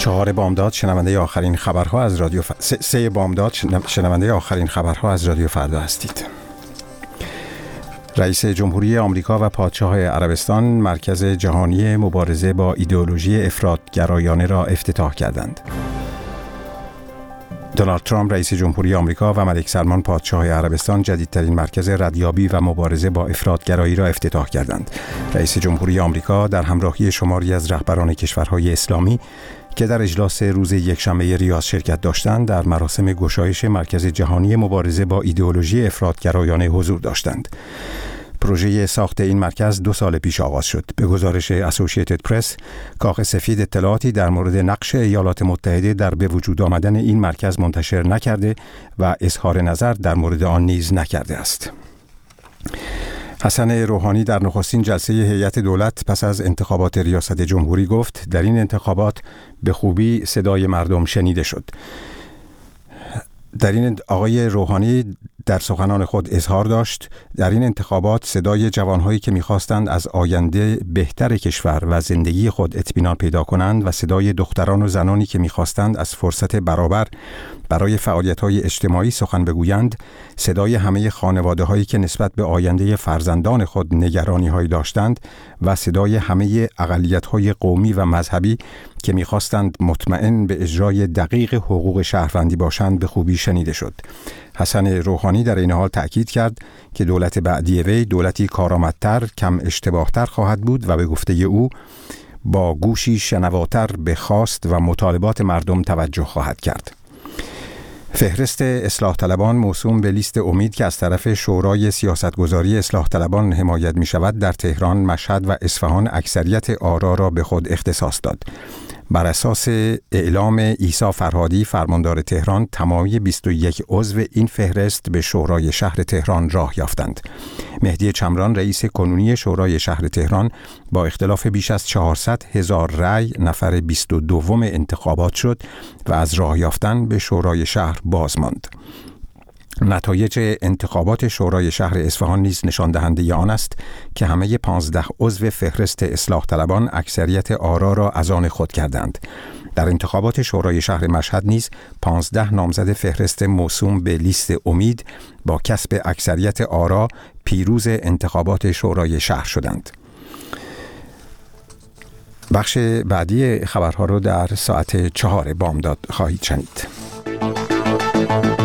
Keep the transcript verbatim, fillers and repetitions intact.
چهار بامداد شنونده آخرین خبرها از رادیو ف... سه, سه بامداد شنونده آخرین خبرها از رادیو فردا هستید. رئیس جمهوری آمریکا و پادشاه عربستان مرکز جهانی مبارزه با ایدئولوژی افراط‌گرایانه را افتتاح کردند. دونالد ترامپ رئیس جمهوری آمریکا و ملک سلمان پادشاه عربستان جدیدترین مرکز ردیابی و مبارزه با افراط‌گرایی را افتتاح کردند. رئیس جمهوری آمریکا در همراهی شماری از رهبران کشورهای اسلامی که در اجلاس روز یکشنبه ریاض شرکت داشتند، در مراسم گشایش مرکز جهانی مبارزه با ایدئولوژی افراط‌گرایانه حضور داشتند. پروژه ساخت این مرکز دو سال پیش آغاز شد. به گزارش اسوسییتد پرس، کاخ سفید اطلاعاتی در مورد نقش ایالات متحده در به وجود آمدن این مرکز منتشر نکرده و اظهار نظر در مورد آن نیز نکرده است. حسن روحانی در نخستین جلسه هیئت دولت پس از انتخابات ریاست جمهوری گفت در این انتخابات به خوبی صدای مردم شنیده شد. در این آقای روحانی در سخنان خود اظهار داشت در این انتخابات صدای جوانهایی که می‌خواستند از آینده بهتر کشور و زندگی خود اطمینان پیدا کنند و صدای دختران و زنانی که می‌خواستند از فرصت برابر برای فعالیت‌های اجتماعی سخن بگویند، صدای همه خانواده‌هایی که نسبت به آینده فرزندان خود نگرانی‌هایی داشتند و صدای همه اقلیت‌های قومی و مذهبی که می‌خواستند مطمئن به اجرای دقیق حقوق شهروندی باشند به خوبی شنیده شد. حسن روحانی در این حال تأکید کرد که دولت بعدی وی دولتی کارآمدتر، کم اشتباهتر خواهد بود و به گفته او با گوشی شنواتر به خواست و مطالبات مردم توجه خواهد کرد. فهرست اصلاح طلبان موسوم به لیست امید که از طرف شورای سیاستگذاری اصلاح طلبان حمایت می شود در تهران، مشهد و اصفهان اکثریت آرا را به خود اختصاص داد. بر اساس اعلام عیسی فرهادی فرماندار تهران، تمامی بیست و یک عضو این فهرست به شورای شهر تهران راه یافتند. مهدی چمران رئیس کنونی شورای شهر تهران با اختلاف بیش از چهارصد هزار رأی نفر بیست و دوم انتخابات شد و از راه یافتن به شورای شهر باز ماند. نتایج انتخابات شورای شهر اصفهان نیز نشان دهنده آن است که همه پانزده عضو فهرست اصلاح طلبان اکثریت آرا را از آن خود کردند. در انتخابات شورای شهر مشهد نیز پانزده نامزد فهرست موسوم به لیست امید با کسب اکثریت آرا پیروز انتخابات شورای شهر شدند. بخش بعدی خبرها را در ساعت چهار بامداد خواهید شنید.